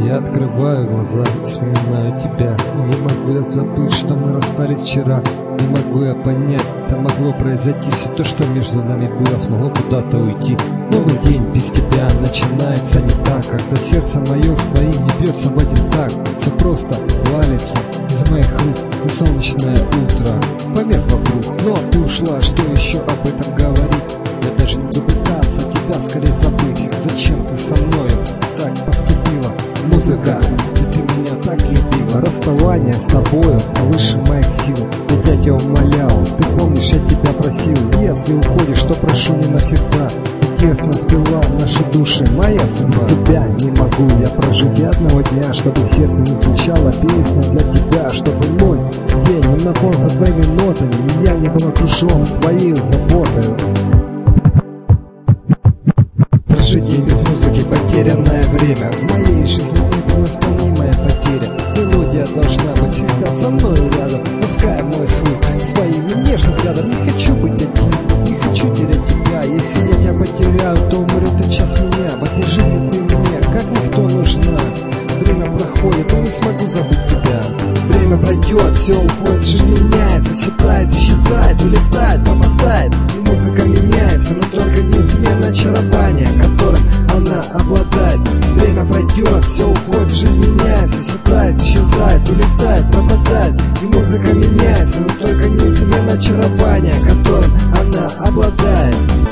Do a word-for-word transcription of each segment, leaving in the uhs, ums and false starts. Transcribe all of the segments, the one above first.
Я открываю глаза, вспоминаю тебя. И не могу я забыть, что мы расстались вчера. Не могу я понять, это могло произойти. Все то, что между нами было, смогло куда-то уйти. Новый день без тебя начинается не так. Когда сердце мое с твоим не бьется в один так. Все просто валится из моих рук. И солнечное утро померкло вдруг. Но ты ушла, что еще об этом говорить? Я даже не буду пытаться тебя скорее забыть. Зачем ты со мною так поступила? Музыка, и ты меня так любила. Расставание с тобою выше моих сил. Я тебя умолял, ты помнишь, я тебя просил. Если уходишь, то прошу не навсегда. Ты тесно спела наши души, моя судьба. Без тебя не могу я прожить ни одного дня, чтобы в сердце не звучала песня для тебя, чтобы мой день не наполнился твоими нотами, и я не был окружен твоей заботой. Прожить день без музыки — потерянное время. В моей жизни это невосполнимая потеря. Мелодия должна быть всегда со мной рядом, лаская мой слух своим нежным взглядом. Не хочу быть один, не хочу терять тебя. Если я тебя потеряю, то умрет и час меня. В этой жизни ты мне как никто нужна. Время проходит, но не смогу забыть тебя. Время пройдет, все уходит, жизнь меняется, все тает, исчезает, улетает, попадает. И музыка меняется, но только неизменно очарование, которым она обладает. Время пройдет, все уходит, жизнь меняется, все тает, исчезает, улетает, пропадает. И музыка меняется, но только неизменно очарование, которым она обладает.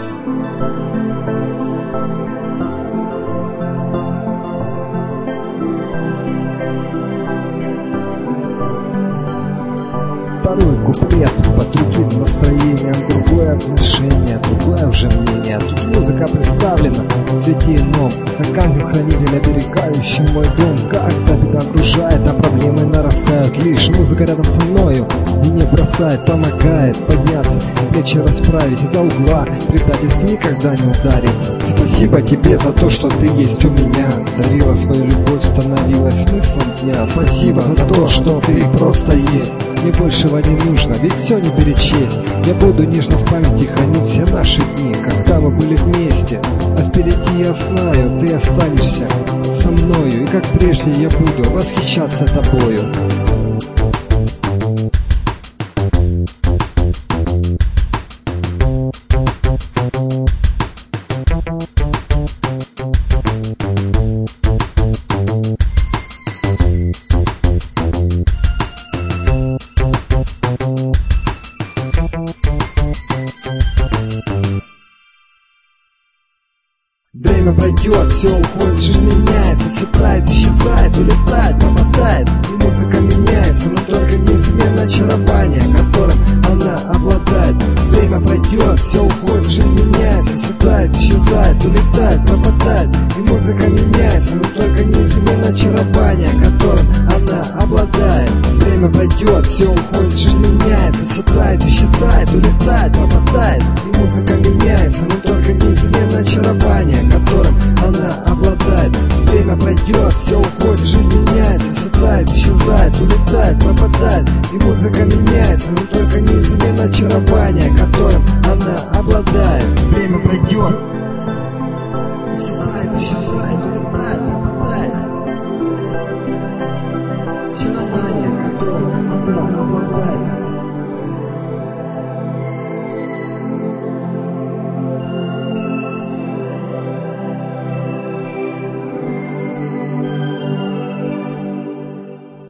Второй куплет под другим настроением, другое отношение, другое уже мнение. Тут музыка представлена в цвете ином, как ангел-хранитель, оберегающий мой дом. Когда беда окружает, а проблемы нарастают, лишь музыка рядом со мною и не бросает, помогает подняться, плечи расправить, из-за угла предательство никогда не ударит. Спасибо тебе за то, что ты есть у меня, дарила свою любовь, становилась смыслом дня. Спасибо за то, что ты просто есть, мне большего не нужно, ведь все не перечесть. Я буду нежно в памяти хранить все наши дни, когда мы были вместе. А впереди я знаю, ты останешься со мною, и как прежде я буду восхищаться тобою. Время пройдет, все уходит, жизнь меняется, все тает, исчезает, улетает, пропадает. И музыка меняется, но только неизменно очарование, которым она обладает. Время пройдет, все уходит, жизнь меняется, все тает, исчезает, улетает, пропадает. И музыка меняется, но только неизменно очарование, которым она обладает. Время пройдет, все уходит, жизнь меняется, все тает, исчезает, улетает, пропадает. И музыка меняется, но только неизменно очарование, которым она обладает. Время пройдет, все уходит, жизнь меняется, все тает, исчезает, улетает, пропадает. И музыка меняется, но только неизменно очарование, которым она обладает. Время пройдет, все тает, исчезает.